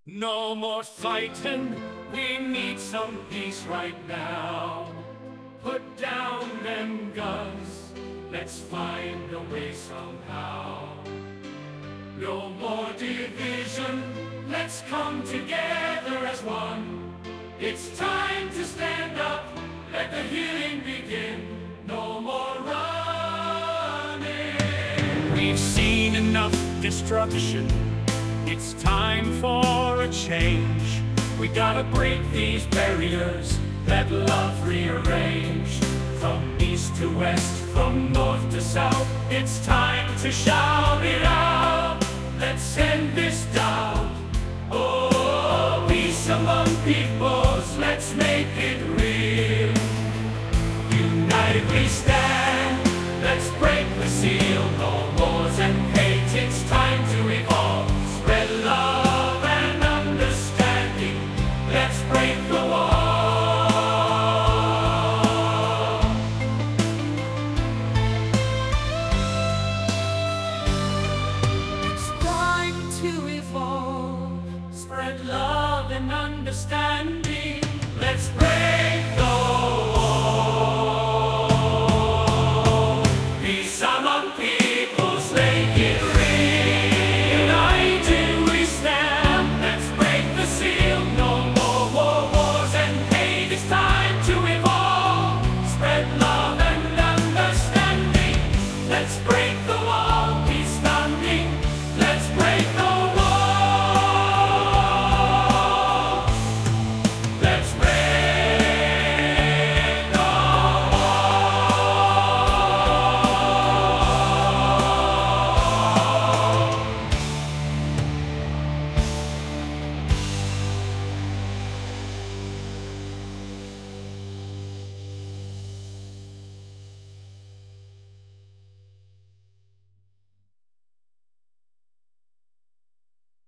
No more fighting, we need some peace right now. Put down them guns, let's find a way somehow. No more division, let's come together as one. It's time to stand up, let the healing begin. No more running. We've seen enough destruction, it's time for a change. We gotta break these barriers, let love rearrange. From east to west, from north to south, it's time to shout it out. Let's end this doubt. Oh, peace among peoples, let's make it real. United we stand, let's break the seal. No wars and hate, it's time to evolve. Spread love and understanding, let's break the wall. It's time to evolve. Spread love and understanding, let's break